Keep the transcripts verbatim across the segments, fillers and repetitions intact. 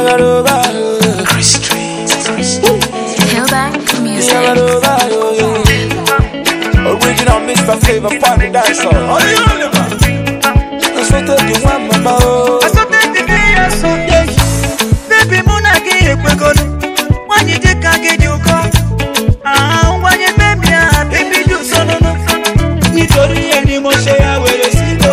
Chris Street. Hillback Music. Original Mister Flavor Party Dancer. Oh, you know man. That's what they do, mama. I saw that the day I saw that. Baby, Mona gave a quick when you take a get you come. Ah, when you baby, baby, you so no no. Nitori any mo share I will see go.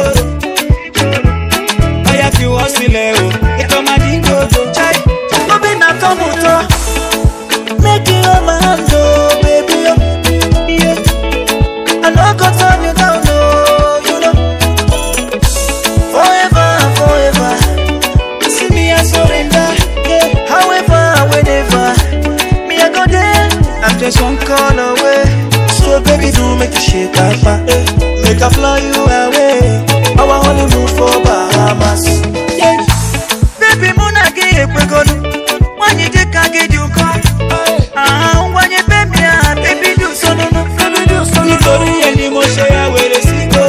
I have you all still level. It come a dingo to chai. No be na tomuto. Make you on my hand, oh baby, oh. Yeah. I know go turn you down, oh, you know. Forever, forever. See me I surrender. Yeah. However, whenever me I go there, I'm just one call away. So baby, do make you shake that back. Make I fly you away. Our honeymoon for Bahamas. Yeah. Baby, Mona give a go. When you take a get you come. Ah, when you baby, baby, do so no no. Baby, do so no. Nitori any mo share where they see go.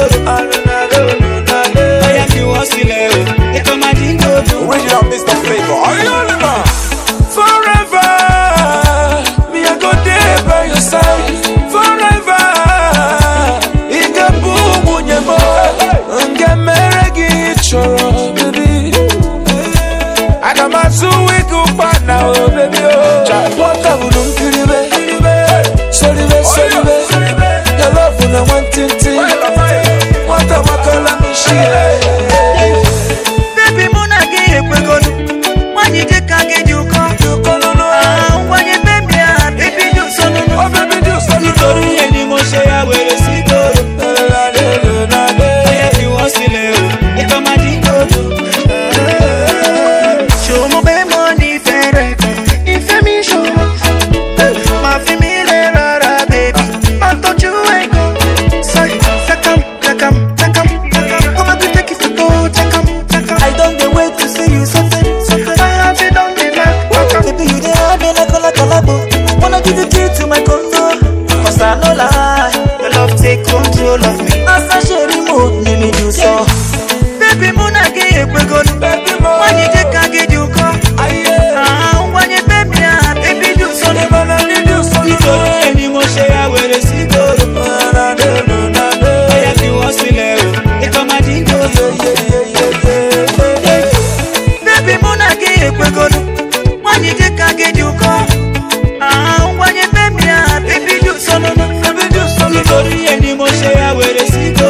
I have you all still level. It come a dingo to. Original Mister Flavor. Oh, you know man. Forever, me I go there by your side. Forever, ika bumu nyemo. Unge meregi choro, baby. I got my two week up now, baby. What I would do, kiribe, sorry, sorry, your love when I want it. What I want to let me share. Baby, Mona give a quick when you take a get you come. Ah, when you baby, baby, do so no no. Oh, baby, do so no. Nitori any mo share where they see go. I have you all still level. It come a dingo to. Show me be money fair. If me show my family rara baby. I thought you ain't go. Say, come, come, come, come. Come and take it to go. Come, I don't get wait to see you something. I have it on the back. Baby, you the hard me like a like a labo. Wanna give the key to my condo. Cause I know lie. Your love take control of me. As I share remote, me me do so. Baby, Mona give a good. When you take a get you come. Ah, when you baby, baby, do so. Nitori any mo share where they see go. I have you all still level. It come a dingo to. Baby, Mona give a good. When you take a get you come. Ah, when you baby, baby, do so no no. Nitori any mo share where they see go.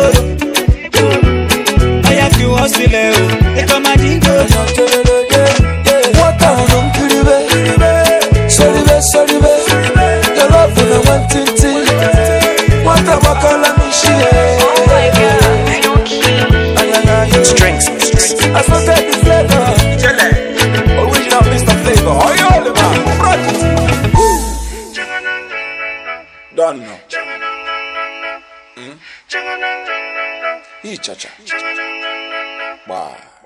I have you all still level. It come a dingo to. What I want to kiribe, sorry, sorry, your love when I want it. What I want to let me share. Strings. I saw that the flavor. Original Mister Flavor. Oh, you all man. Done now. Hmm? He cha cha. Bye.